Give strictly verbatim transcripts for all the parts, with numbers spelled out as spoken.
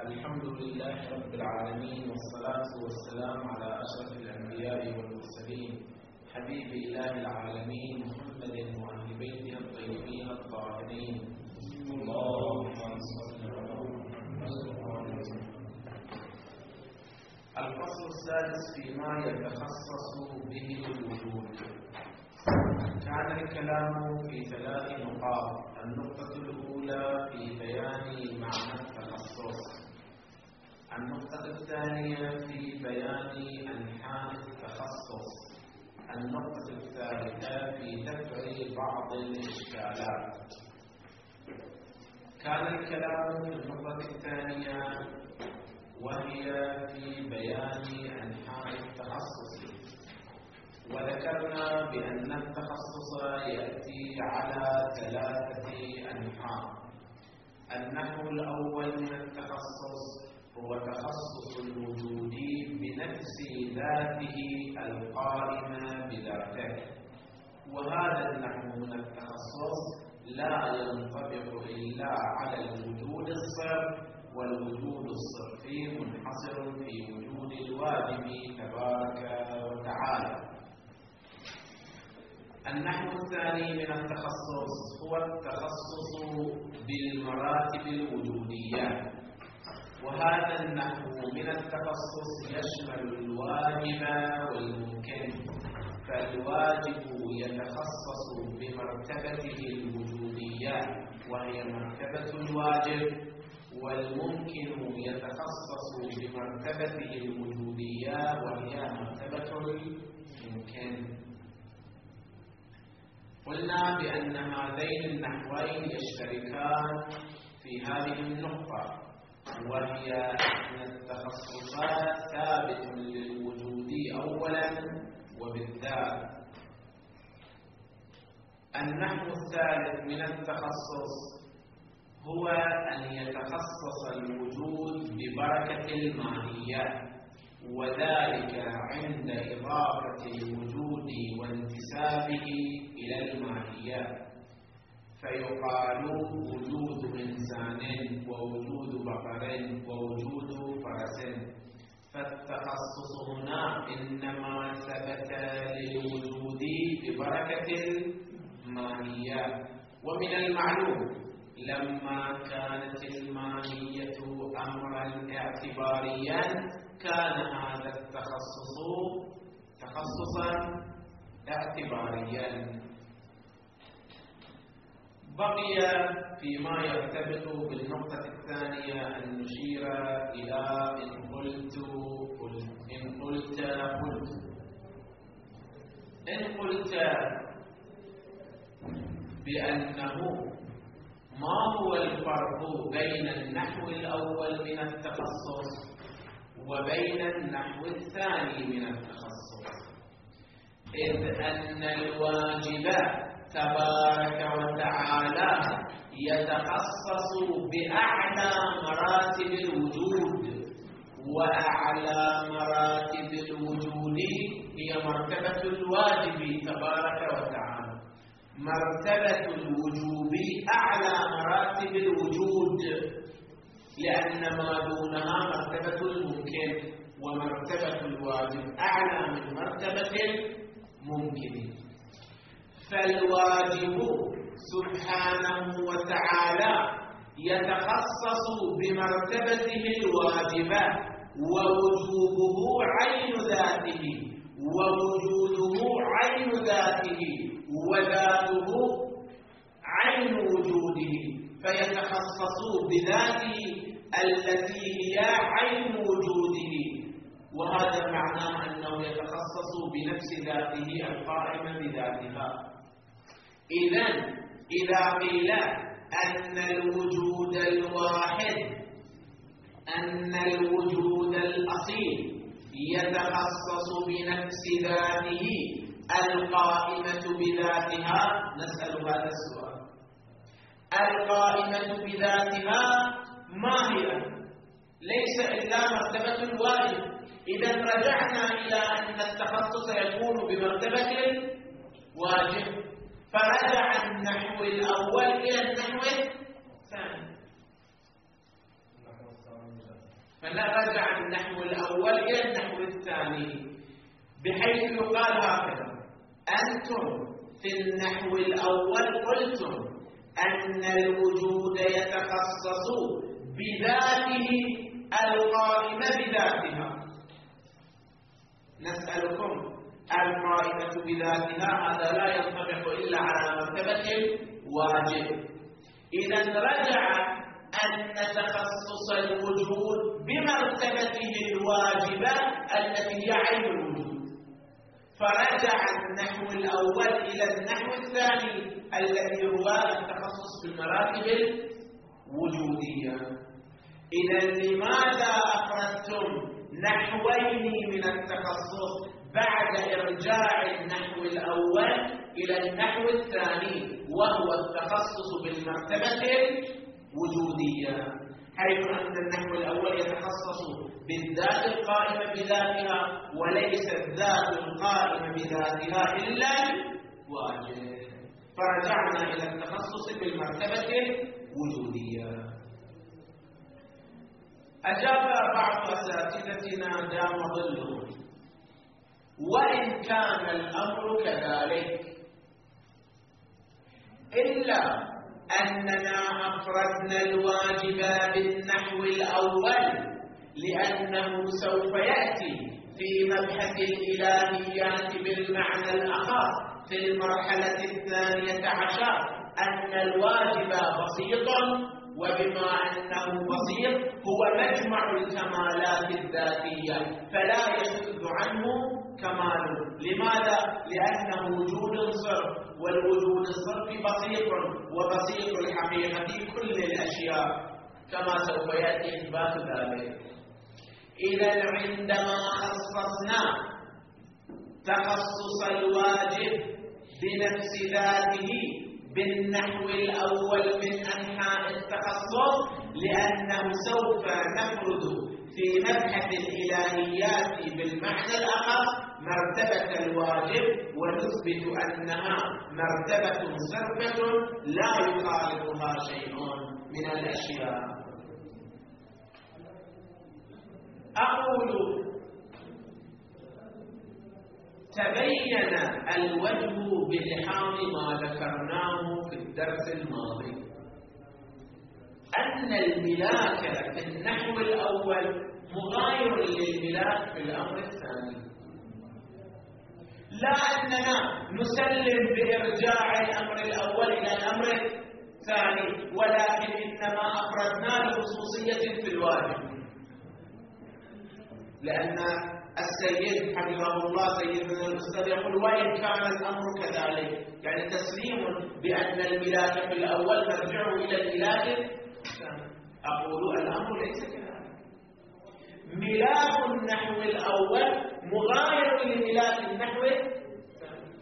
الحمد لله رب العالمين، والصلاة والسلام على أشرف الأنبياء والمرسلين حبيب إله العالمين محمد وأهل بيته الطيبين الطاهرين. اللهم صل على محمد. الفصل السادس فيما يتخصص به الوجود. كان الكلام في ثلاث نقاط. النقطة الأولى في بيان معنى التخصص، النقطة الثانية في بيان أنحاء التخصص، النقطة الثالثة في دفع بعض الإشكالات. كان الكلام في النقطة الثانية وهي في بيان أنحاء التخصص، وذكرنا بأن التخصص يأتي على ثلاثة أنحاء. النحو الأول من التخصص هو تخصص الوجود بنفس ذاته القائمة بذاته، وهذا النحو من التخصص لا ينطبق إلا على الوجود الصرف، والوجود الصرفي منحصر في وجود الواجب تبارك وتعالى. النحو الثاني من التخصص هو التخصص بالمراتب الوجودية، وهذا النحو من التخصص يشمل الواجب والممكن. فالواجب يتخصص بمرتبته الوجودية وهي مرتبة الواجب، والممكن يتخصص بمرتبته الوجودية وهي مرتبة الممكن. قلنا بأن هذين النحوين يشتركان في هذه النقطة، وهي أن التخصصات ثابت للوجود أولا وبالذات. النحو الثالث من التخصص هو أن يتخصص الوجود ببركة الماهية، وذلك عند إضافة الوجود وانتسابه إلى الماهية، فيقال وجود إنسان ووجود بقر ووجود فرس. فالتخصص هنا إنما ثبت للوجود ببركة الماهية. ومن المعلوم لما كانت الماهية أمرا اعتباريا كان هذا التخصص تخصصا اعتباريا. بقي فيما يرتبط بالنقطة الثانية أن نشير إلى إن قلت إن قلت قلت إن قلت بأنه ما هو الفرق بين النحو الأول من التخصص وبين النحو الثاني من التخصص، إذ أن الواجب تبارك وتعالى يتخصص بأعلى مراتب الوجود، وأعلى مراتب الوجود هي مرتبة الواجب تبارك وتعالى. مرتبة الوجوب أعلى مراتب الوجود، لأن ما دونها مرتبة الممكن، ومرتبة الواجب أعلى من مرتبة الممكن. فالواجب سبحانه وتعالى يتخصص بمرتبته الواجبة، ووجوبه عين ذاته، ووجوده عين ذاته، وذاته عين وجوده، فيتخصص بذاته التي هي عين وجوده. وهذا معناه أنه يتخصص بنفس ذاته القائمة بذاتها. إذن إذا قيل أن الوجود الواحد أن الوجود الأصيل يتخصص بنفس ذاته القائمة بذاتها، نسأل هذا السؤال: القائمة بذاتها ما هي؟ ليس إلا مرتبة الواجب. إذا رجعنا إلى أن التخصص يكون بمرتبة الواجب، فرجع النحو الأول إلى النحو الثاني. فلا رجع النحو الأول إلى النحو الثاني، بحيث يقال هكذا: أنتم في النحو الأول قلتم أن الوجود يتخصص بذاته القائمة بذاتها. نسألكم: القائمة بذاتها هذا لا ينطبق إلا على مرتبة الواجب. إذا رجع أن تخصص الوجود بمرتبته الواجبة التي هي عين الوجود، فرجع النحو الأول إلى النحو الثاني الذي هو التخصص بالمراتب الوجودية. إذا لماذا أخرجتم نحوين من التخصص بعد إرجاع النحو الأول إلى النحو الثاني، وهو التخصص بالمرتبة الوجودية، حيث أن النحو الأول يتخصص بالذات القائمة بذاتها، وليس الذات القائمة بذاتها إلا الواجب، فرجعنا إلى التخصص بالمرتبة الوجودية. أجاب بعض أساتذتنا دام ظلهم: وإن كان الأمر كذلك، إلا أننا أفردنا الواجب بالنحو الأول لأنه سوف يأتي في مبحث الإلهيات بالمعنى الآخر في المرحلة الثانية عشر أن الواجب بسيط، وبما أنه بسيط هو مجمع الكمالات الذاتية فلا يشذ عنه كمال. لماذا؟ لأنه وجود صرف، والوجود الصرف بسيط، وبسيط الحقيقة كل الأشياء كما سوف يأتي إثبات ذلك. إذا عندما خصصنا تخصص الواجب بنفس ذاته بالنحو الأول من أنحاء التخصص، لأنه سوف نفرض في مبحث الإلهيات بالمعنى الآخر مرتبة الواجب، ونثبت أنها مرتبة صرفة لا يخالفها شيء من الأشياء. أقول: تبين الوجه بلحاظ ما ذكرناه في الدرس الماضي أن الملاك في النحو الأول مغاير للملاك في الأمر الثاني، لا أننا نسلم بإرجاع الأمر الأول إلى الأمر الثاني، ولكن إنما أفردنا لخصوصية في الواجب. لأن السيد حفظه الله سيدنا الأستاذ يقول: وإن كان الأمر كذلك، يعني تسليم بأن الملاك في الأول مرجعه إلى الملاك الثاني. أقول: الأمر ليس كذلك. ملاك النحو الأول مغاير لملاك النحو الثاني.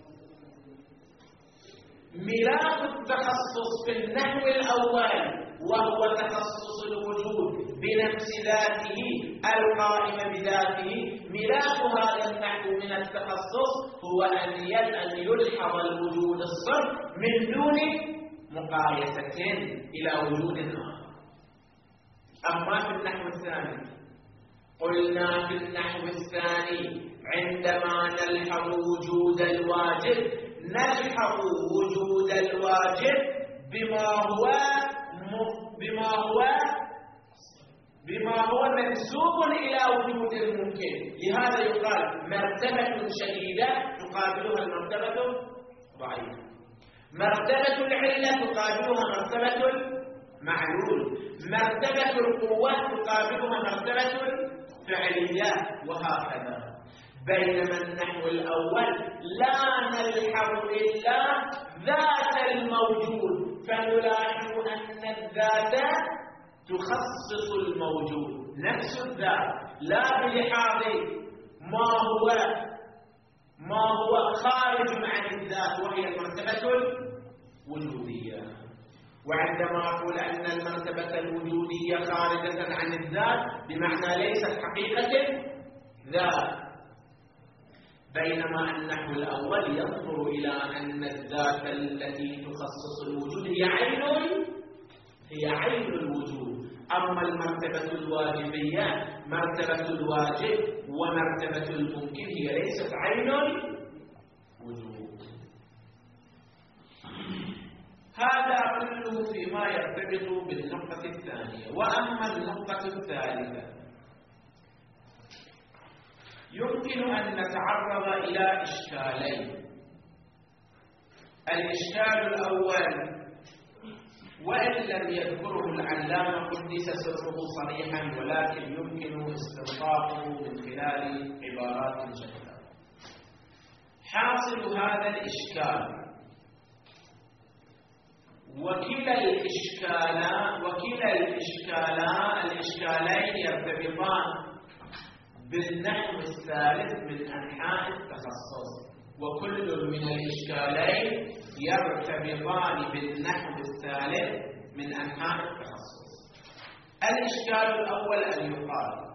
ملاك التخصص في النحو الأول وهو تخصص الوجود بنفس ذاته القائم بذاته، ملاك هذا النحو من التخصص هو أن يلحظ الوجود الصرف من دون مقايسة إلى وجود آخر. أما في النحو الثاني، قلنا في النحو الثاني عندما نلحظ وجود الواجب نلحظ وجود الواجب بما هو بما هو بما هو منسوب إلى وجود الممكن. لهذا يقال مرتبة شديدة تقابلها المرتبة ضعيفة، مرتبة العلة تقابلها مرتبة المعلول، مرتبة القوة تقابلها مرتبة الفعلية، وهكذا. بينما النحو الأول لا نلحظ إلا ذات الموجود، فنلاحظ أن الذات تخصص الموجود نفس الذات، لا بلحاظ ما هو ما هو خارج عن الذات وهي المرتبة الوجودية. وعندما أقول أن المرتبة الوجودية خارجة عن الذات بمعنى ليست حقيقة ذات، بينما النحو الأول ينظر إلى أن الذات التي تخصص الوجود هي عين هي عين الوجود، أما المرتبة الواجبية مرتبة الواجب ومرتبة الممكن هي ليست عين الوجود. هذا كله فيما يرتبط بالنقطة الثانية. وأما النقطة الثالثة يمكن أن نتعرض إلى إشكالين. الإشكال الأول وإن لم يذكره العلامة قدس سره صريحا ولكن يمكن استنطاقه من خلال عبارات جديدة. حاصل هذا الإشكال وكلا الإشكالان وكلا الإشكالان الإشكالين يرتبطان بالنحو الثالث من أنحاء التخصص، وكل من الإشكالين يرتبطان بالنحو الثالث من أنحاء التخصص. الإشكال الأول أن يقال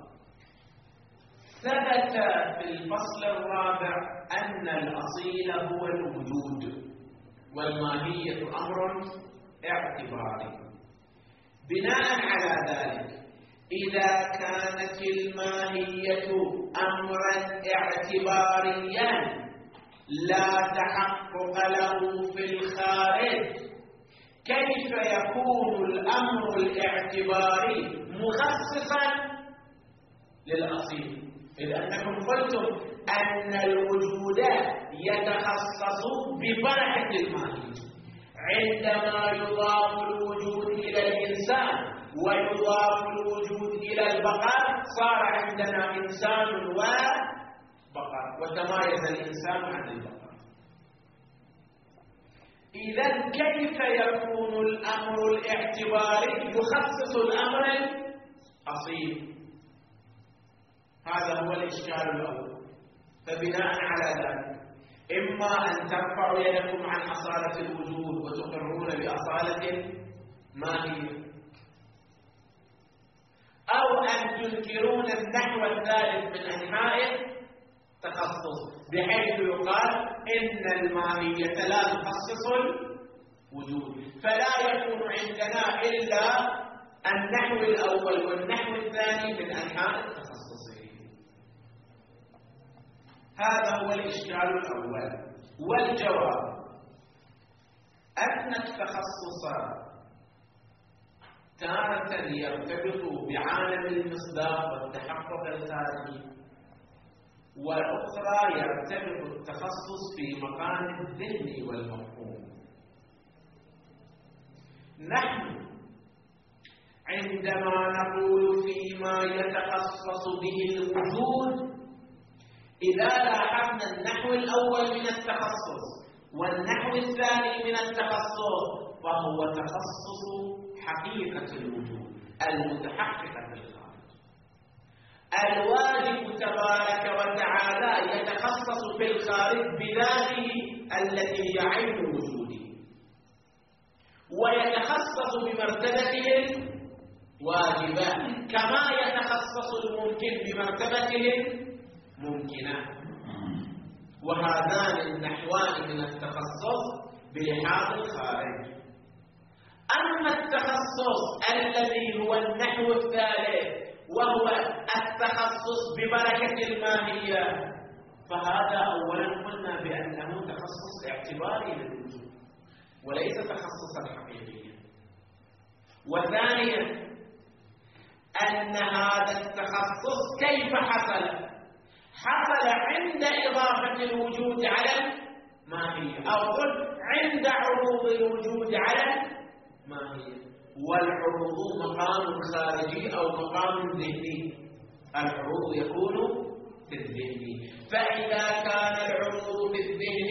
ثبت في الفصل الرابع أن الأصيل هو الوجود والماهية أمر اعتباري. بناء على ذلك إذا كانت الماهية أمرا اعتباريا لا تحقق له في الخارج، كيف يكون الأمر الاعتباري مخصصا للأصيل؟ إذ أنكم قلتم أن الوجود يتخصص ببركة الماهية. عندما يضاف الوجود إلى الإنسان ويضاف الوجود إلى البقر صار عندنا إنسان وبقر، وتمايز الإنسان عن البقر. إذن كيف يكون الأمر الاعتباري يخصص الأمر الأصيل؟ هذا هو الإشكال الأول. فبناء على ذلك إما أن ترفعوا يدكم عن أصالة الوجود وتقرون بأصالة ماهية، أو أن تنكرون النحو الثالث من أنحاء التخصص بحيث يقال إن الماهية لا تخصص الوجود، فلا يكون عندنا إلا النحو الأول والنحو الثاني من أنحاء التخصص. هذا هو الإشكال الأول. والجواب أن التخصص تارة يرتبط بعالم المصداق والتحقق الخارجي، والأخرى يرتبط التخصص في مقام الذهن والمفهوم. نحن عندما نقول فيما يتخصص به الوجود، إذا لاحظنا النحو الأول من التخصص والنحو الثاني من التخصص فهو تخصص حقيقة الوجود المتحققة في الخارج. الواجب تبارك وتعالى يتخصص في الخارج بذاته التي هي عين وجوده، ويتخصص بمرتبته الواجبة كما يتخصص الممكن بمرتبته ممكنة. وهذان النحوان من التخصص بلحاظ الخارج. أما التخصص الذي هو النحو الثالث وهو التخصص ببركة الماهية، فهذا أولا قلنا بأنه تخصص اعتباري للوجود وليس تخصصا حقيقيا. وثانيا أن هذا التخصص كيف حصل؟ حصل عند إضافة الوجود على الماهية، أو قل عند عروض الوجود على الماهية. والعروض مقام خارجي أو مقام ذهني. العروض يكون في الذهن، فإذا كان العروض في الذهن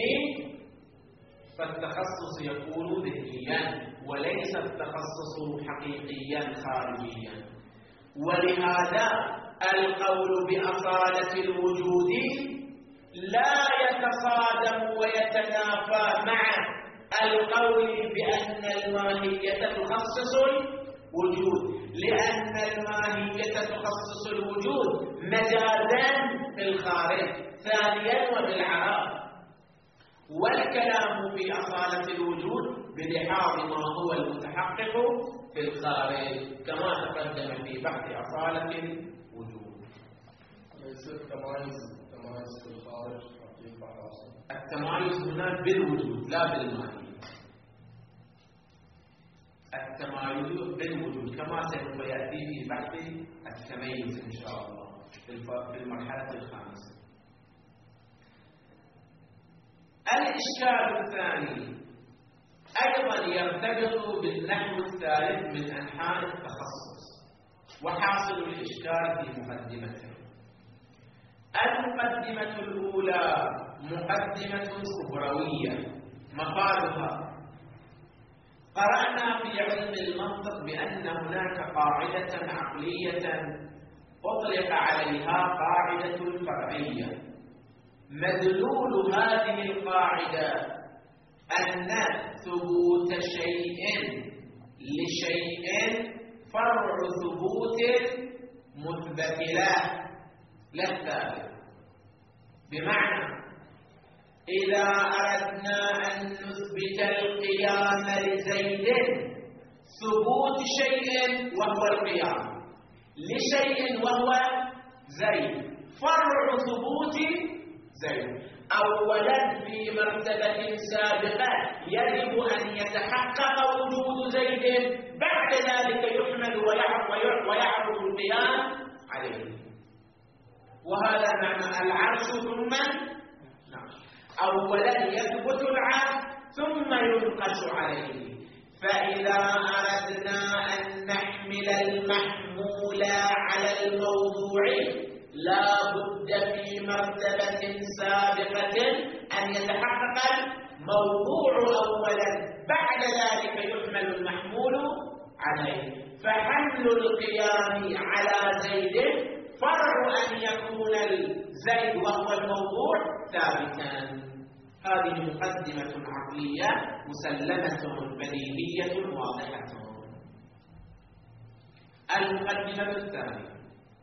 فالتخصص يكون ذهنيا وليس التخصص حقيقيا خارجيا. ولهذا القول بأصالة الوجود لا يتصادم ويتنافى مع القول بأن الماهية تخصص الوجود، لأن الماهية تخصص الوجود مجازا في الخارج ثانيا وبالعراق، والكلام في أصالة الوجود بلحاظ ما هو المتحقق في الخارج كما تقدم في بحث أصالة الوجود. ليس التمايز التمايز في الخارج حقيقة حاصل. التمايز هنا بالوجود لا بالماهية. التمايز بالوجود كما سوف يأتي في بحث التميز إن شاء الله في المرحلة الخامسة. الإشكال الثاني أيضا يرتبط بالنحو الثالث من أنحاء التخصص، وحاصل الإشكال في مقدمته. المقدمة الأولى مقدمة صبروية، مفادها: قرأنا في علم المنطق بأن هناك قاعدة عقلية أطلق عليها قاعدة الفرعية. مدلول هذه القاعدة أن ثبوت شيء لشيء فرع ثبوت مثبت له لا الثالث. بمعنى إذا أردنا أن نثبت القيام لزيد ثبوت شيء وهو القيام لشيء وهو زيد فرع ثبوت زيد. أولا في مرتبة سابقة يجب أن يتحقق وجود زيد، بعد ذلك يحمل ويعرض القيام عليه. وهذا معنى العرش ثم أولا يثبت العرش ثم ينقش عليه. فإذا أردنا أن نحمل المحمول على الموضوع لا بد في مرتبة سابقة أن يتحقق الموضوع أولا، بعد ذلك يحمل المحمول عليه. فحمل القيام على زيد فرع أن يكون الزيد وهو الموضوع ثابتا. هذه مقدمة عقلية مسلمة بديهية واضحة. المقدمة الثانية: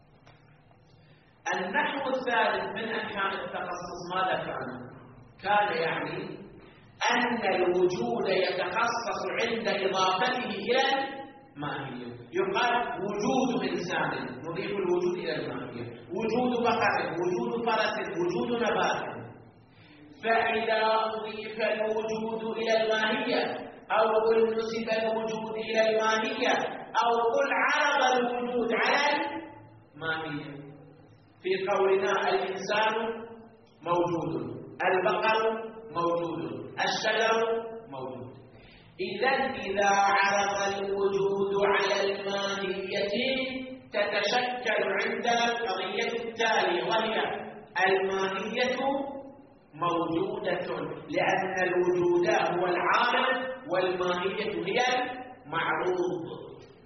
النحو الثالث من أنحاء التخصص ماذا كان؟ كان يعني أن الوجود يتخصص عند إضافته إلى الماهية. يقال وجود إنسان، نضيف الوجود إلى الماهية. وجود بقر، وجود فرس، وجود نبات. فإذا أضيف الوجود إلى الماهية أو قل نسب الوجود إلى الماهية أو قل عرض الوجود على الماهية. في قولنا الإنسان موجود، البقر موجود، الشجر موجود. إذن إذا عرض الوجود على الماهية تتشكل عندنا القضية التالية، وهي الماهية موجودة، لأن الوجود هو العارض والماهية هي المعروض.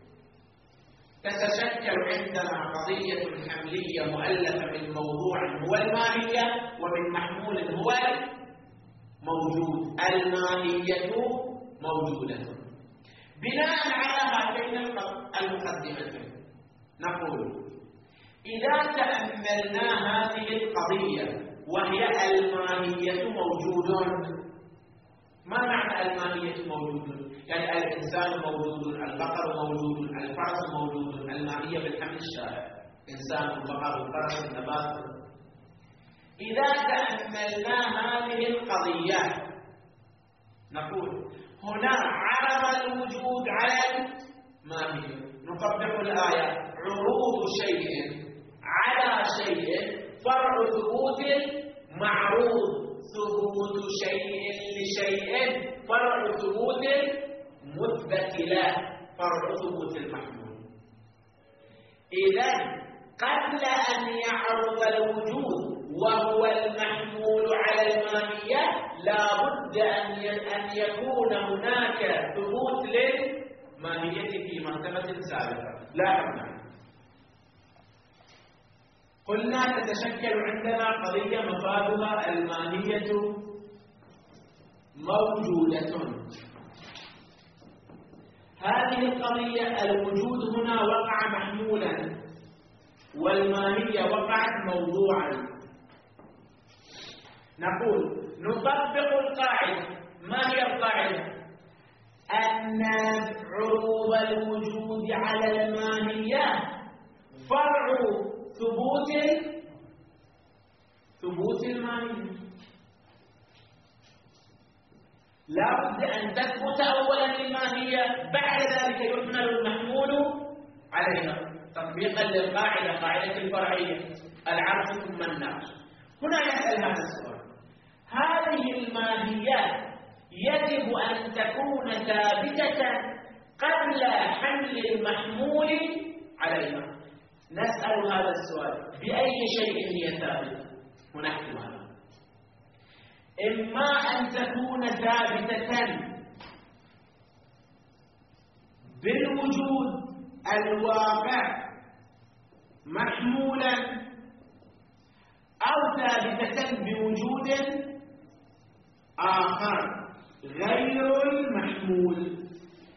تتشكل عندنا قضية حملية مؤلفة من موضوع هو الماهية ومن محمول هو موجود. الماهية موجودة. بناء على هاتين المقدمتين نقول: إذا تأملنا هذه القضية وهي الماهية موجود، ما معنى الماهية موجود؟ يعني الإنسان موجود، البقر موجود، الفرس موجود. الماهية بالحمل الشائع: إنسان، البقر، الفرس، النبات. إذا تأملنا هذه القضية نقول هنا عرض الوجود على الماهية. نطبق الآية: عروض شيء على شيء فرع ثبوت معروض. ثبوت شيء لشيء فرع ثبوت مثبت له، فرع ثبوت المحمول. إذا قبل أن يعرض الوجود وهو المحمول على الماهية لا بد أن يكون هناك ثبوت للماهية في مرتبة سابقة. لا أمنع. قلنا تتشكل عندنا قضية مفادها الماهية موجودة. هذه القضية الوجود هنا وقع محمولا والماهية وقعت موضوعا. نقول نطبق القاعدة. ما هي القاعدة؟ أن عروض الوجود على الماهية فرع ثبوت ثبوت الماهية. لا بد أن تثبت أولا الماهية، بعد ذلك يحمل المحمول عليها تطبيقا للقاعدة، قاعدة الفرعية، العرف ثم النقش. هنا يسأل هذا السؤال: هذه الماهيات يجب أن تكون ثابتة قبل حمل المحمول عليها. نسأل هذا السؤال: بأي شيء هي ثابتة؟ هنا احتمال: إما أن تكون ثابتة بالوجود الواقع محمولا، أو ثابتة بوجود آخر غير المحمول.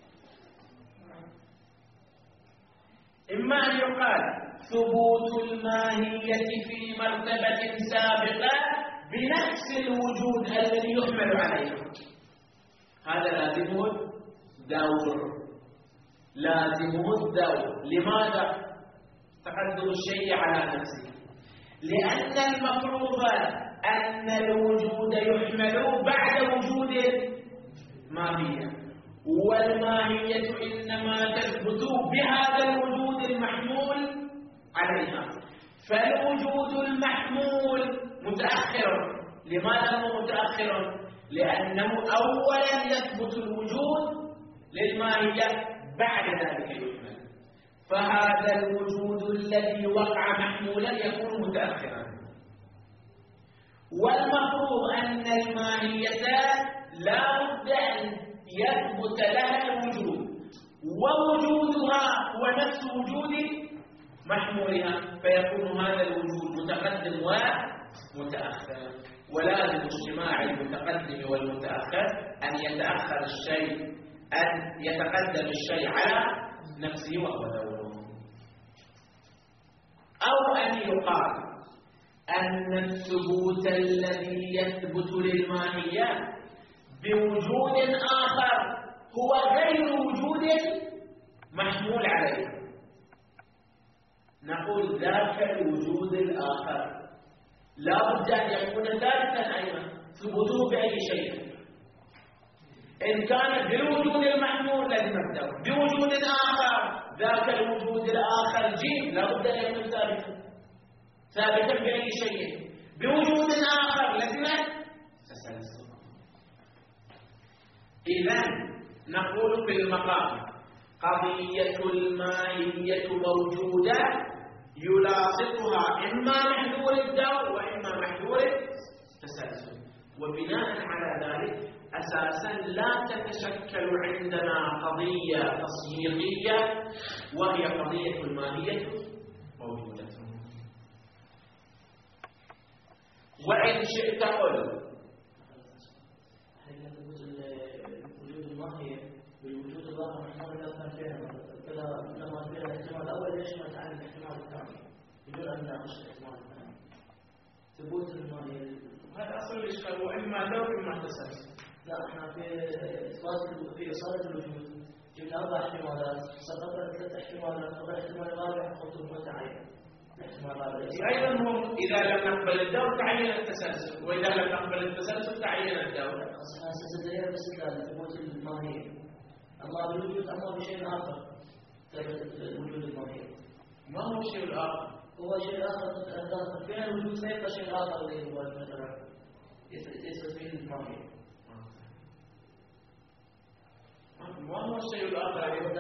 إما أن يقال ثبوت الماهية في مرتبة سابقة بنفس الوجود الذي يحمل عليه، هذا لازمه الدور، لازمه الدور. لماذا؟ تقدم الشيء على نفسه، لأن المفروض أن الوجود يحمل بعد وجود ماهية، والماهية إنما تثبت بهذا الوجود المحمول عليها. فالوجود المحمول متأخر. لماذا هو متأخر؟ لأنه أولا يثبت الوجود للماهية، بعد ذلك يحمل. فهذا الوجود الذي وقع محمولا يكون متأخرا. والمفروض أن الماهية لا بد أن يثبت لها الوجود، ووجودها هو نفس وجود محمولها، فيكون هذا الوجود متقدم ومتأخر. ولازم اجتماع المتقدم والمتأخر أن يتأخر الشيء، أن يتقدم الشيء على نفسه وهو دوره. أو أن يقال أن الثبوت الذي يثبت للماهية بوجود آخر هو غير وجود محمول عليه. نقول ذاك الوجود الآخر لا بد أن يكون ثابتا أيضا. ثبوته بأي شيء؟ إن كان بالوجود المحمول لازم نبدأ بوجود آخر، ذاك الوجود الآخر جيم لا بد أن يكون ثابتا. ثابتا بأي شيء؟ بوجود آخر لازم تسلسل. إذن نقول في المقام: قضية الماهية موجودة يلاصقها إما محذور الدور وإما محذور التسلسل. وبناء على ذلك أساسا لا تتشكل عندنا قضية تصييغية وهي قضية الماهية موجودة. وإن شئت قل وجود الماهية بالوجود الواقع محمول لا كان فيها كذا، لما فيها الاحتمال الأول ليش ما تعلم الاحتمال الثاني بدون أن نناقش الاحتمال الثاني؟ ثبوت الماهية هذا أصل الإشكال، وإما دور إما تسلسل. لا، احنا في إثبات في إصالة الوجود جبنا أربع احتمالات، سقطنا ثلاث احتمالات، والاحتمال الرابع خطوة متعين. الاحتمال الرابع أيضا هو إذا لم نقبل الدور تعين التسلسل، وإذا لم نقبل التسلسل تعين الدور. أصلا استدلال باستدلال ثبوت الماهية، أما بالوجود أما بشيء آخر ثبت وجود الماهية. ما هو الشيء الآخر؟ هو شيء آخر فيها الوجود سيبقى شيء آخر اللي هو مثلا يثبت فيه الماهية. ما هو الشيء الآخر؟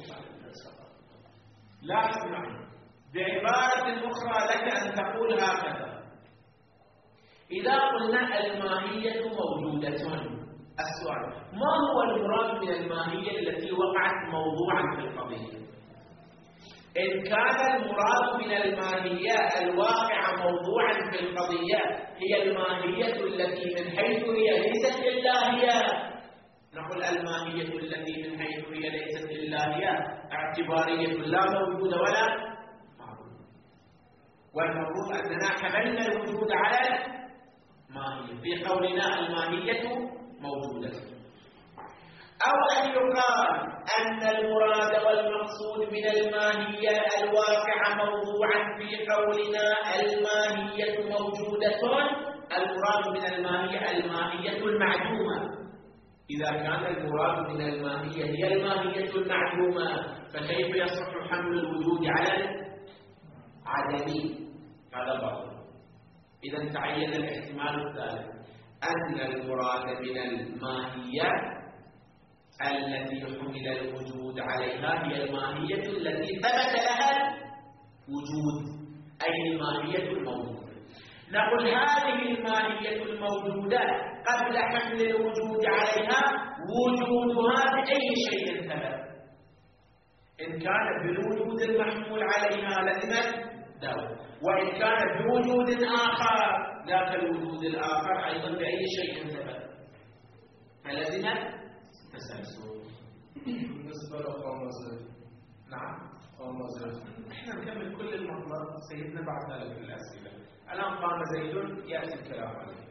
لا أسمع. بعبارة أخرى لك أن تقول هكذا: إذا قلنا الماهية موجودة، السؤال: ما هو المراد من الماهية التي وقعت موضوعا في القضية؟ إن كان المراد من الماهية الواقعة موضوعا في القضية هي الماهية التي من حيث هي ليست إلا هي، نقول الماهية التي من حيث هي ليست إلا هي اعتبارية لا موجودة ولا معلومة، والمفروض أننا حملنا الوجود على الماهية في قولنا الماهية موجودة. أو أن يقال أن المراد والمقصود من الماهية الواقعة موضوعا في قولنا الماهية موجودة، المراد من الماهية الماهية المعدومة. إذا كان المراد من الماهية هي الماهية المعدومة فكيف يصح حمل الوجود على العدم؟ هذا باطل. إذا تعين الاحتمال الثالث أن المراد من الماهية التي حمل الوجود عليها هي الماهية التي ثبت لها الوجود، أي الماهية الموجودة. نقول هذه الماهية الموجودة قبل حمل الوجود عليها وجودها بأي شيء ثبت. إن كان بالوجود المحمول عليها لزمت دور، وإن كان بوجود آخر ذاك الوجود الآخر أيضا بأي شيء ثبت فلزمت تسلسل. بالنسبة لقام زيد. نعم قام زيد. احنا نكمل كل المطلب سيدنا بعد ذلك الأسئلة. الآن قام زيد يأتي الكلام عليه.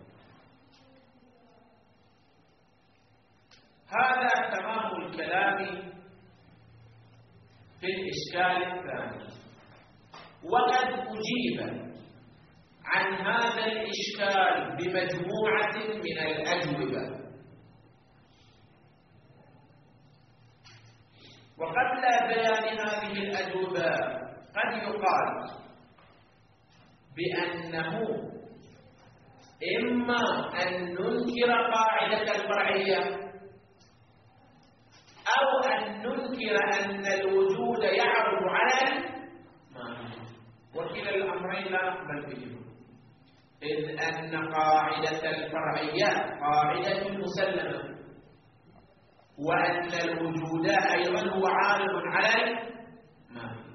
هذا تمام الكلام في الإشكال الثاني. وقد أجيب عن هذا الإشكال بمجموعة من الأجوبة. وقبل بيان هذه الأجوبة قد يقال بأنه إما أن ننكر قاعدة الفرعية أو أن ننكر أن الوجود يعرض على الماهية، وكلا الأمرين لا نقبل بهما، إذ أن قاعدة الفرعية قاعدة مسلمة، وأن الوجود أيضا هو عارض على الماهية.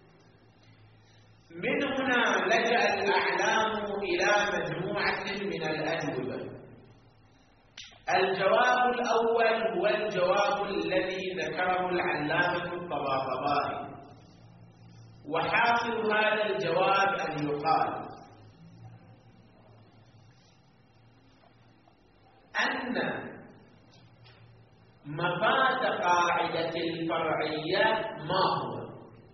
من هنا لجأ الأعلام إلى مجموعة من الأجوبة. الجواب الأول هو الجواب الذي ذكره العلامة الطباطبائي، وحاصل هذا الجواب أن يقال أن مفاد قاعدة الفرعية ما هو؟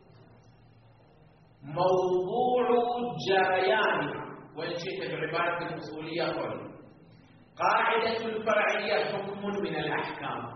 موضوع جريانها، وإن شئت بعبارة الأصولية قل قاعدة الفرعية حكم من الأحكام.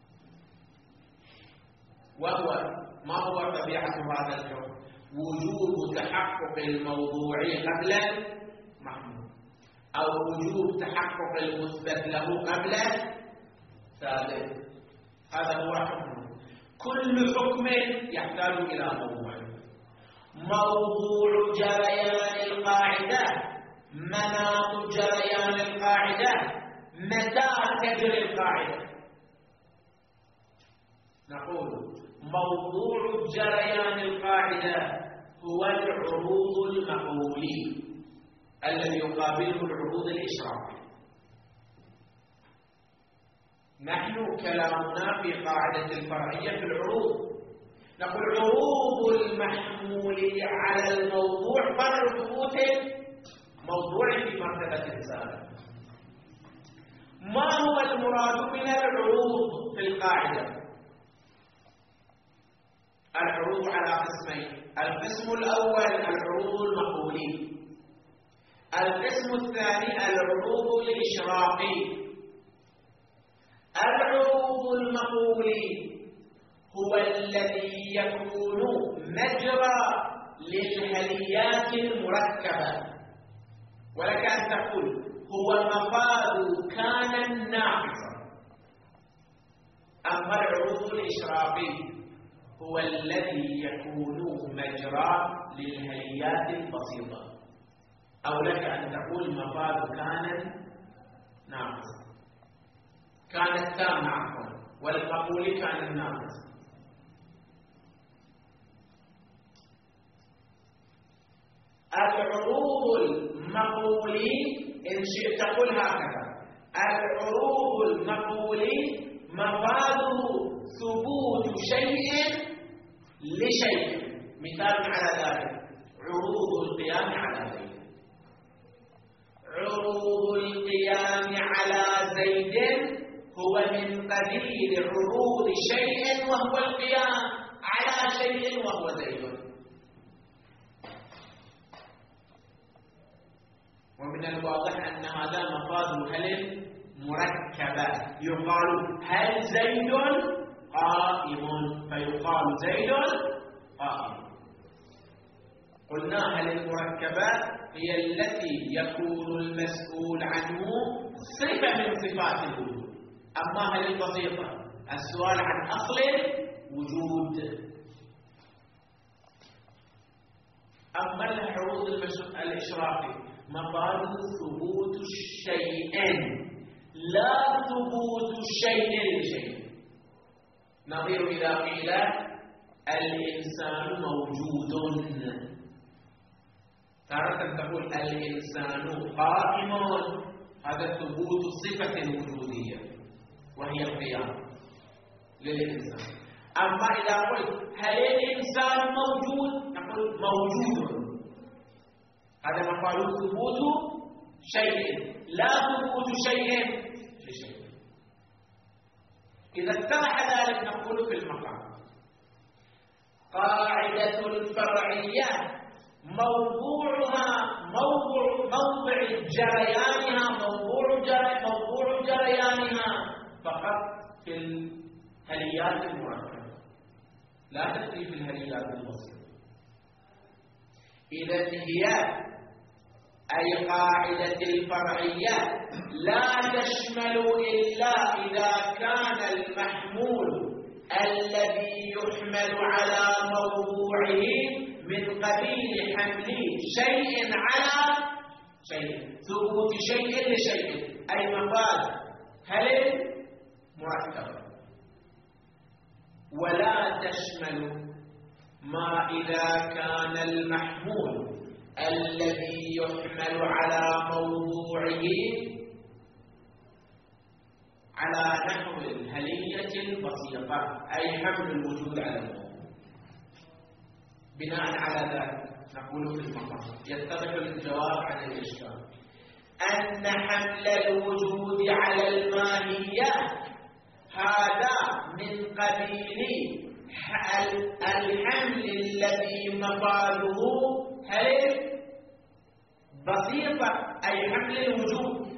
وهو ما هو طبيعة هذا الحكم؟ وجوب تحقق الموضوع قبل المحمول، أو وجوب تحقق المثبت له قبل ثابت. هذا هو حكم. كل حكم يحتاج إلى موضوع. موضوع جريان القاعدة، مناط جريان القاعدة، متى تجري القاعدة. نقول موضوع جريان القاعدة هو العروض المقولي الذي يقابله العروض الإشراقية. نحن كلامنا في قاعدة الفرعية في العروض، نقول عروض المحمول على الموضوع فرع ثبوت موضوع في مرتبة سابقة. ما هو المراد من العروض في القاعدة؟ العروض على قسمين. القسم الأول العروض المقولي، القسم الثاني العروض الإشراقي. العروض المقولي هو الذي يكون مجرى للهليات المركبة، ولك أن تقول هو مفاد كان ناقصا. أما العروض الإشراقي هو الذي يكون مجرى للهليات البسيطة، أو لك أن تقول مفاد كان ناقصا، كانت تامة عفوا، والمقول كان ناقص. العروض المقولي إن شئت قل هكذا: العروض المقولي مفاده ثبوت شيء لشيء. مثال على ذلك عروض القيام على زيد. عروض القيام على زيد هو من قبيل عروض شيء وهو القيام على شيء وهو زيد. ومن الواضح أن هذا مفاد هل مركبة. يقال هل زيد قائم، فيقال زيد قائم. قلنا هل المركبة هي التي يكون المسؤول عنه صفة من صفات الوجود. أما هل البسيطة السؤال عن أصل وجود. أما العروض الإشراقي مفاد ثبوت الشيئين لا ثبوت الشيء لشيء. نظير إذا قيل الإنسان موجود، تارة تقول الإنسان قائم، هذا ثبوت صفة وجودية وهي القيام للإنسان. أما إذا قلت هل الإنسان موجود، نقول موجود، هذا مفعول ثبوت شيء لا ثبوت شيء لشيء. إذا اتضح ذلك نقول في المقام قاعدة الفرعية موضوعها موضوع موضع جريانها موضوع جري موضوع جريانها فقط في الهليات المركبة، لا تأتي في الهليات البسيطة. إذا هي أي قاعدة الفرعية لا تشمل إلا إذا كان المحمول الذي يحمل على موضوعه من قبيل حمل شيء على شيء، ثبوت شيء لشيء، أي مفاد هل مركبة. ولا تشمل ما إذا كان المحمول الذي يحمل على موضوعه على نحو الهلية البسيطة، أي حمل الوجود على الموضوع. بناء على ذلك نقول في المقام يتضح الجواب عن الإشكال أن حمل الوجود على الماهية هذا من قبيل الحمل الذي مفاده هل بسيطة، أي حمل الوجود.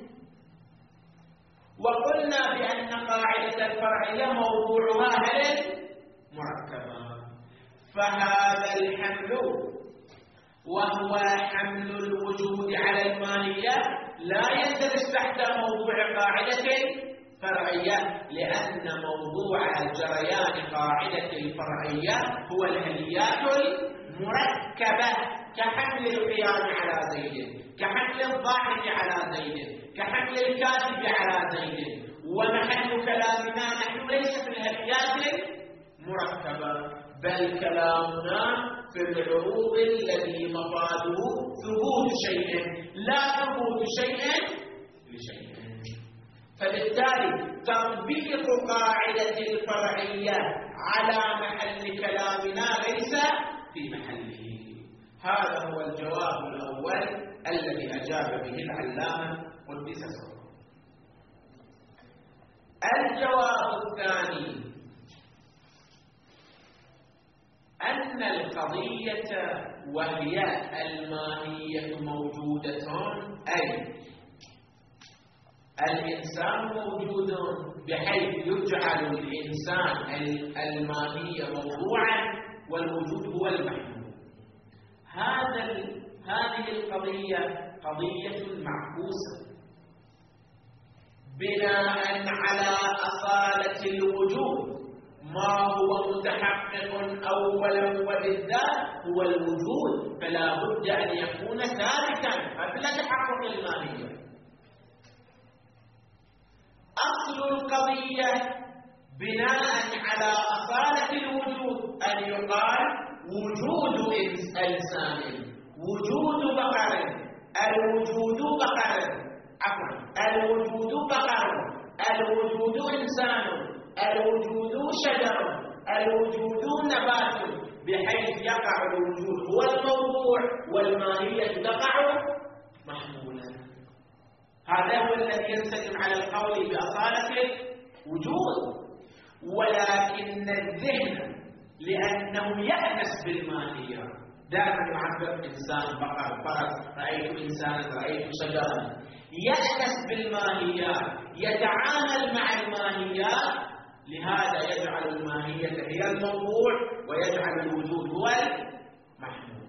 وقلنا بأن قاعدة الفرعية موضوعها هل مركبة، فهذا الحمل وهو حمل الوجود على الماهية لا يندرج تحت موضوع قاعدة فرعية، لأن موضوع جريان قاعدة الفرعية هو الهليات المركبة، كحمل القيام على زيد، كحمل الضاحك على زيد، كحمل الكاتب على زيد. ومحل كلامنا نحن ليس في الهليات المركبة، بل كلامنا في العروض الذي مفاده ثبوت شيء لا ثبوت شيء لشيء. فبالتالي تطبيق قاعدة الفرعية على محل كلامنا ليس في محله. هذا هو الجواب الأول الذي أجاب به العلامة قدس سره. الجواب الثاني أن القضية وهي الماهية موجودة، أي الإنسان موجود بحيث يجعل الإنسان الماهية موضوعا والوجود هو المحمول. هذا هذه القضية قضية معكوسة بناء على أصالة الوجود. ما هو متحقق أولا وبالذات هو الوجود، فلا بد أن يكون ثابتا قبل تحقق الماهية. أصل القضية بناء على أصالة الوجود أن يقال وجود إنسان، وجود بقر، الوجود بقر، عفوا الوجود بقر، الوجود إنسان، الوجود شجر، الوجود نبات، بحيث يقع الوجود هو الموضوع والماهية تقع محمولا. هذا هو الذي ينسجم على القول بأصالة وجود، ولكن الذهن لأنه يأنس بالماهية، دائما يعبر إنسان، بقر، فرس، رأيت إنسانا، رأيت شجرا، يأنس بالماهيات، يتعامل مع الماهيات، لهذا يجعل الماهية هي الموضوع ويجعل الوجود هو المحمول.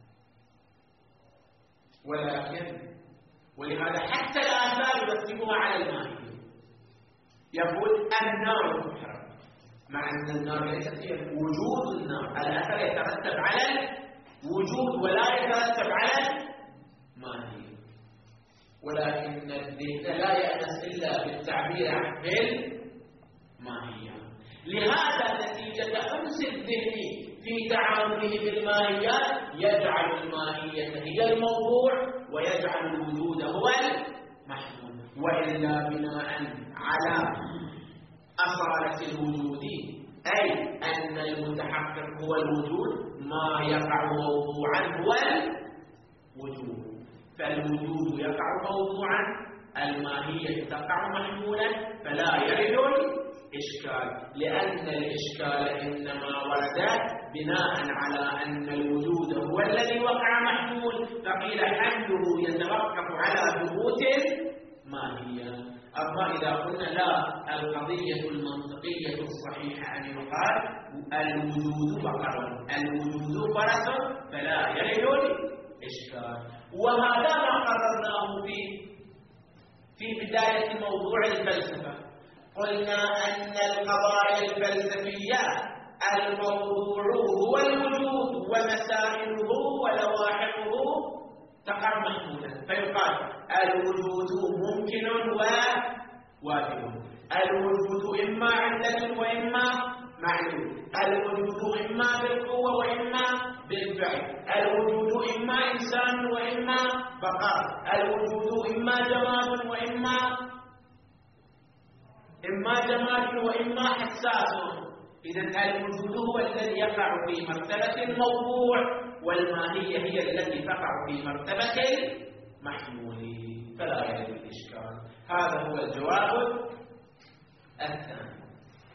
ولكن ولهذا حتى الآثار يرتبها على الماهية، يقول النار تحرق، مع أن النار ليست هي وجود النار، الأثر يترتب على الوجود ولا يترتب على الماهية. ولكن الذهن لا يأنس إلا بالتعبير عن الماهية، لهذا نتيجة أنس الذهن في تعامله بالماهيات يجعل الماهية هي الموضوع ويجعل الوجود هو المحمول. وإلا بناء على أصالة الوجود، أي أن المتحقق هو الوجود، ما يقع موضوعا هو الوجود، فالوجود يقع موضوعا، الماهية تقع محمولا، فلا يرد الإشكال، لأن الإشكال إنما ورد بناء على أن الوجود هو الذي وقع محمول، فقيل حمله يتوقف على ثبوت الماهية. أما إذا قلنا لا، القضية المنطقية الصحيحة أن يقال الوجود بقر، الوجود فرس، فلا يرد الإشكال. وهذا ما قررناه في في بداية موضوع الفلسفة، قلنا أن القضايا الفلسفية الموضوع هو الوجود ومسائله ولواحقه تقع محمولا، فيقال الوجود ممكن وواجب، الوجود إما علة وإما معلول، الوجود إما بالقوة وإما بالفعل، الوجود إما إنسان وإما بقر، الوجود إما جماد وإما إما جماد وإما حساس. إذن الوجود هو الذي يقع في مرتبة الموضوع، والماهية هي التي تقع في مرتبة المحمول، فلا يجب الإشكال. هذا هو الجواب الثاني.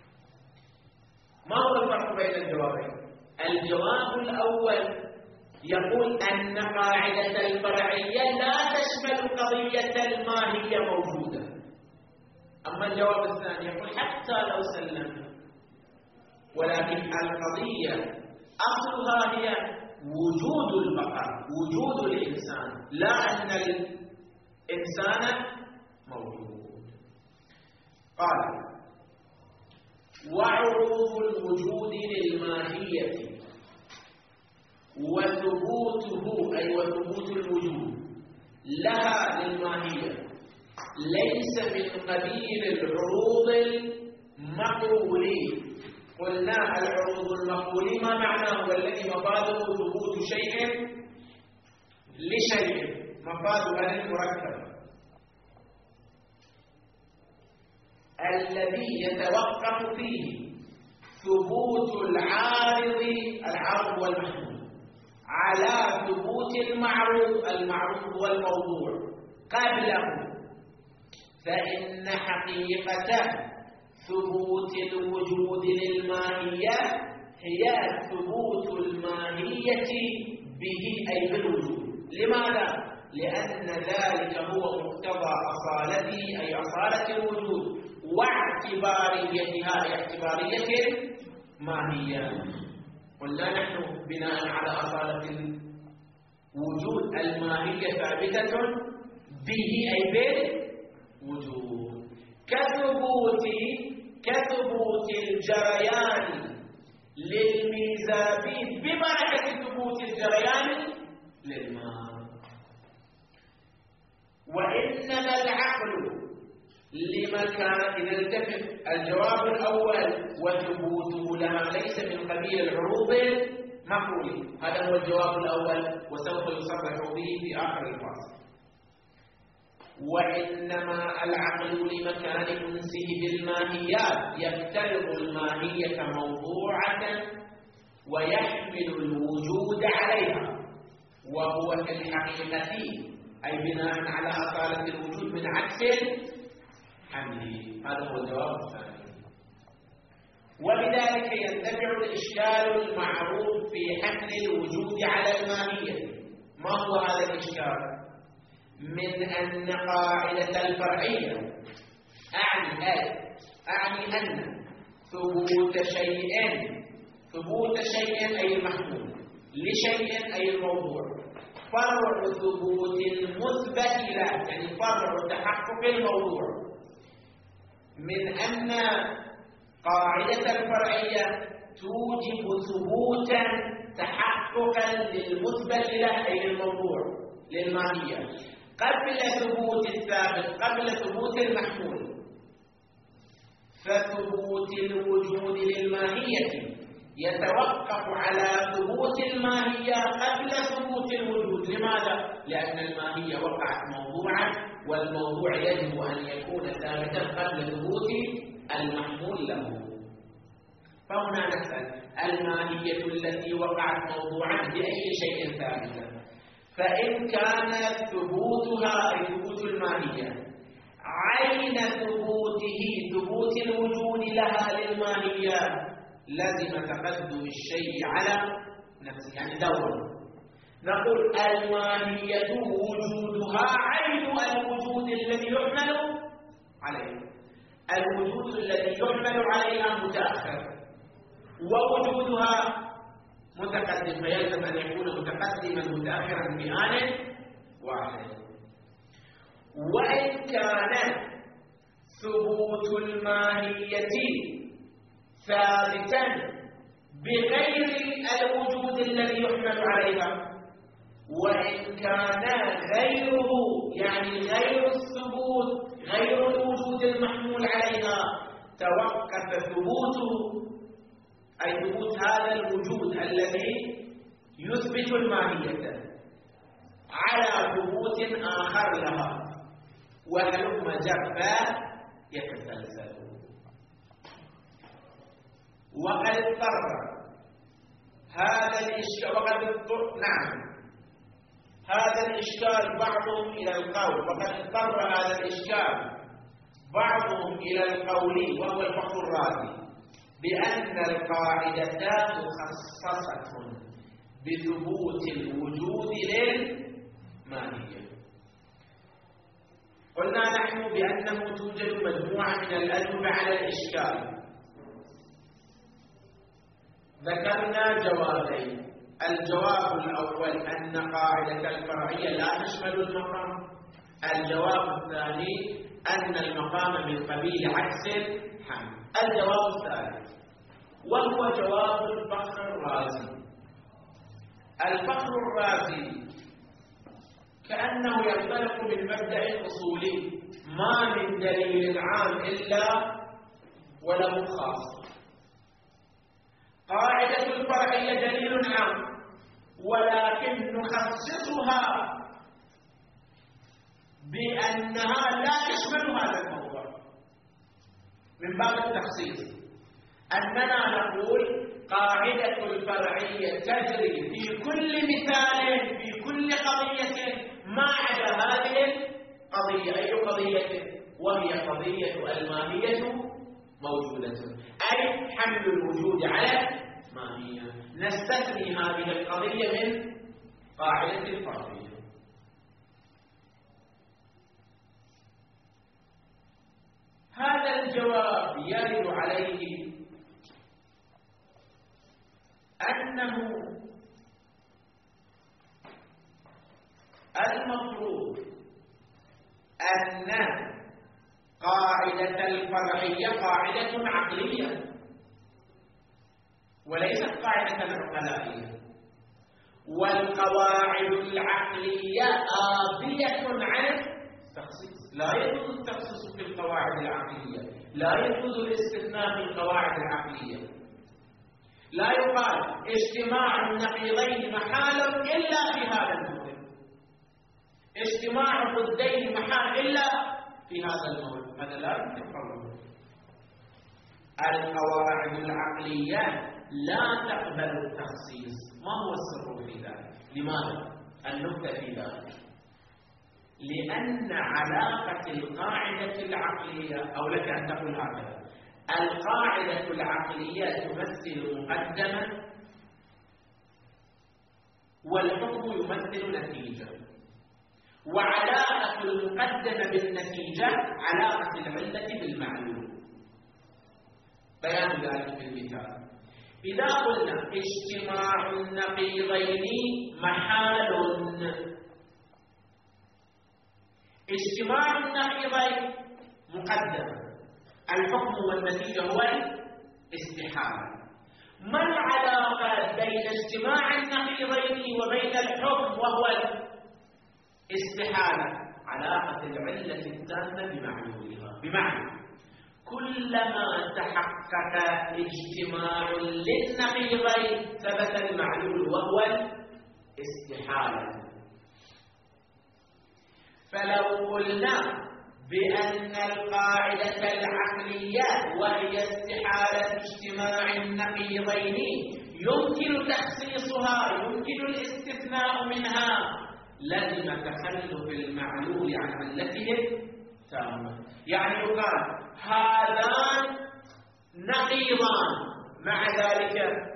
ما هو الفرق بين الجوابين؟ الجواب الأول يقول أن قاعدة الفرعية لا تشمل قضية الماهية موجودة، أما الجواب الثاني يقول حتى لو سلمنا، ولكن القضية أصلها هي وجود البقر، وجود الإنسان، لا أن الإنسان موجود. قال وعروض الوجود للماهية وثبوته، أي وثبوت الوجود لها للماهية، ليس من قبيل العروض المقولي. قلنا العروض المقولي ما معناه؟ والذي مفاده ثبوت شيء لشيء، مفاده المركب الذي يتوقف فيه ثبوت العارض، العارض والمحمول، على ثبوت المعروض، المعروض والموضوع قبله، فإن حقيقة ثبوت الوجود للماهية هي ثبوت الماهية به، أي بالوجود. لماذا؟ لأن ذلك هو مقتضى أصالته، أي أصالة الوجود، واعتباريتها، أي اعتبارية الماهية. قلنا نحن بناء على أصالة الوجود الماهية ثابتة به، أي بالوجود، كثبوت كثبوت الجريان للميزابيد ببركة ثبوت الجريان للماء. وإنما العقل لمكان، إذا التفت الجواب الأول وثبوته لها ليس من قبيل العروض المقولي، هذا هو الجواب الأول وسوف يصرح به في آخر الفصل. وإنما العقل لمكان أنسه بالماهيات يفترض الماهية موضوعة ويحمل الوجود عليها، وهو في الحقيقة أي بناء على أصالة الوجود من عكس حمله. هذا هو الجواب الثاني. وبذلك يندفع الإشكال المعروف في حمل الوجود على الماهية. ما هو هذا الإشكال؟ من أن قاعدة الفرعية أعني أي أعني أن ثبوت شيء ثبوت شيء أي المحمول لشيء أي الموضوع فرع ثبوت المثبت له، يعني فرع تحقق الموضوع، من أن قاعدة الفرعية توجب ثبوتا تحققا للمثبت له أي الموضوع للماهية قبل ثبوت الثابت قبل ثبوت المحمول. فثبوت الوجود للماهية يتوقف على ثبوت الماهية قبل ثبوت الوجود. لماذا؟ لأن الماهية وقعت موضوعا، والموضوع يجب أن يكون ثابتا قبل ثبوت المحمول له. فهنا نسأل الماهية التي وقعت موضوعا بأي شيء ثابتا؟ فإن كان ثبوتها أي ثبوت الماهية عين ثبوته ثبوت الوجود لها للماهية لازم تقدم الشيء على نفسه، يعني دور. نقول الماهية وجودها عين الوجود الذي يحمل عليه، الوجود الذي يحمل عليها متأخر ووجودها متقدم، فيلزم أن يكون متقدما متأخرا بآن واحد. وإن كان ثبوت الماهية ثابتا بغير الوجود الذي يحمل عليها، وإن كان غيره يعني غير الثبوت غير الوجود المحمول عليها توقف ثبوته أي ثبوت هذا الوجود الذي يثبت الماهية على ثبوت آخر لها، وهلم جرا يتسلسل. وقد اضطر هذا الإشكال وقد اضطر نعم هذا الإشكال بعضهم إلى القول وقد اضطر هذا الإشكال بعضهم إلى القول وهو الفخر الرازي بأن القاعدة مخصصة بثبوت الوجود للماهية. قلنا نحن بأنه توجد مجموعة من الأجوبة على الإشكال. ذكرنا جوابين، الجواب الأول أن قاعدة الفرعية لا تشمل المقام، الجواب الثاني أن المقام من قبيل عكس الحمل. الجواب الثالث وهو جواب الفخر الرازي. الفخر الرازي كأنه ينطلق من مبدأ أصولي، ما من دليل عام إلا وله خاص. قاعدة الفرعية دليل عام ولكن نخصصها بأنها لا تشمل هذا الموضوع من باب التخصيص، أننا نقول قاعدة الفرعية تجري في كل مثال في كل قضية ما عدا هذه القضية. أي قضية؟ وهي قضية الماهية موجودة، أي حمل الوجود على ماهية. نستثني هذه القضية من قاعدة الفرعية. هذا الجواب يرد عليه أنه المفروض أن قاعدة الفرعية قاعدة عقلية وليست قاعدة عقلائية، والقواعد العقلية آبية عن التخصيص. لا يجوز التخصيص في القواعد العقلية، لا يجوز الاستثناء في القواعد العقلية. لا يقال اجتماع النقيضين محال إلا في هذا الموضع، اجتماع ضدين محال إلا في هذا الموضع، هذا لا يمكن قوله. القواعد العقلية لا تقبل التخصيص. ما هو السر في ذلك؟ لماذا؟ النكتة في ذلك لأن علاقة القاعدة العقلية، أو لك أن تقول هكذا، القاعدة العقلية تمثل مقدمة والحكم يمثل نتيجة، وعلاقة المقدمة بالنتيجة علاقة العلة بالمعلول. بيان ذلك بالمثال: إذا قلنا اجتماع النقيضين محال، اجتماع النقيضين مقدمة، الحكم والنتيجة هو الاستحالة. ما العلاقة بين اجتماع النقيضين وبين الحكم وهو الاستحالة؟ علاقة العلة التامة بمعلولها، بمعنى كلما تحقق اجتماع للنقيضين ثبت المعلول وهو الاستحالة. فلو قلنا بأن القاعدة العقلية وهي استحالة اجتماع النقيضين يمكن تخصيصها، يمكن الاستثناء منها، لزم تخلف المعلول عن علته تامة. يعني يقال هذان نقيضان، مع ذلك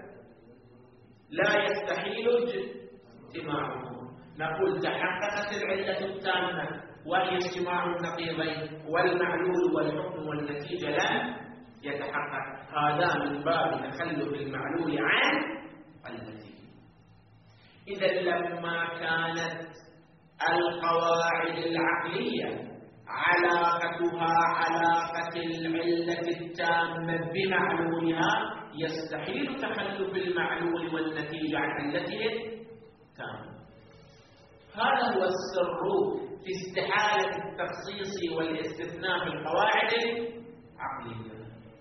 لا يستحيل اجتماعهما. نقول تحققت العلة التامة وهي اجتماع النقيضين، والمعلول والحكم والنتيجة لن يتحقق. هذا من باب تخلف المعلول عن النتيجة. إذا لما كانت القواعد العقلية علاقتها علاقة العلة التامة بمعلولها، يستحيل تخلف المعلول والنتيجة عن علته التامة. هذا هو السر في استحالة التخصيص والاستثناء في القواعد العقلية.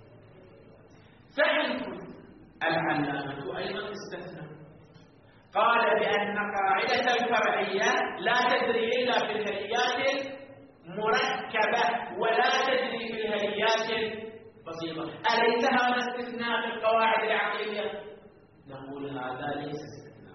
فإن العلامة أيضا استثنى، قال بأن قاعدة الفرعية لا تجري إلا في الهيئات المركبة ولا تجري في الهيئات البسيطة. أليس هذا استثناء في القواعد العقلية؟ نقول هذا ليس استثناء.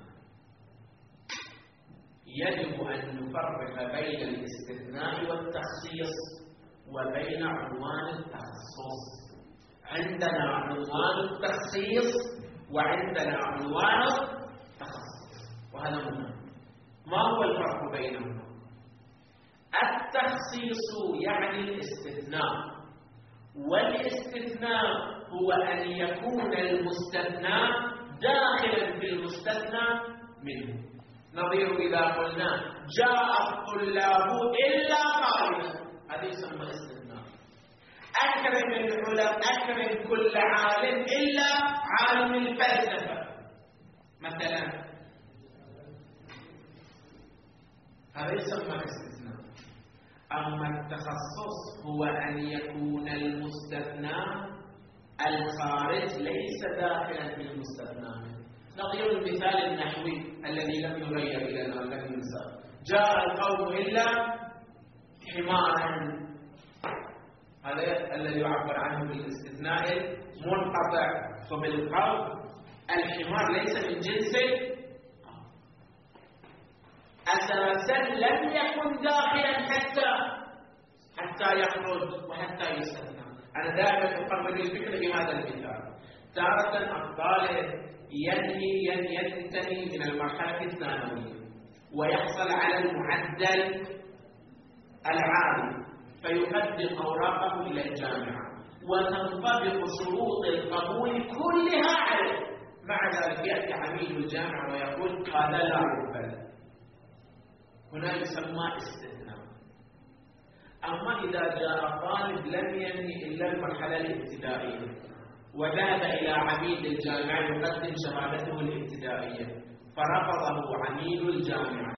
يجب أن نفرق بين الاستثناء والتخصيص وبين عنوان التخصص. عندنا عنوان التخصيص وعندنا عنوان التخصص، وهذا مهم. ما هو الفرق بينهما؟ التخصيص يعني الاستثناء، والاستثناء هو أن يكون المستثنى داخلا في المستثنى منه. نظير إذا قلنا جاء الطلاب إلا طالبا، هذا يسمى استثناء. أكرم العلماء، أكرم كل عالم إلا عالم الفلسفة مثلا، هذا يسمى استثناء. أما التخصص هو أن يكون المستثنى الخارج ليس داخلا في المستثنى. نظير المثال النحوي الذي لم يغير إلى الآن، لم ينسى: جاء القوم إلا حمارا، هذا الذي يعبر عنه بالاستثناء المنقطع. فبالقول الحمار ليس من جنسه أساسا، لم يكن داخلا حتى حتى يخرج وحتى يستثنى. أنا دائما أقرب الفكرة بهذا المثال. تارة الطالب ينهي ينتهي من المرحلة الثانوية ويحصل على المعدل العالي، فيقدم أوراقه إلى الجامعة وتنطبق شروط القبول كلها عليه. مع ذلك يأتي عميد الجامعة ويقول هذا لا يقبل. هنا يسمى استثناء. أما إذا جاء طالب لم ينهي إلا المرحلة الابتدائية وذهب إلى عميد الجامعة يقدم شهادته الابتدائية، فرفضه عميد الجامعة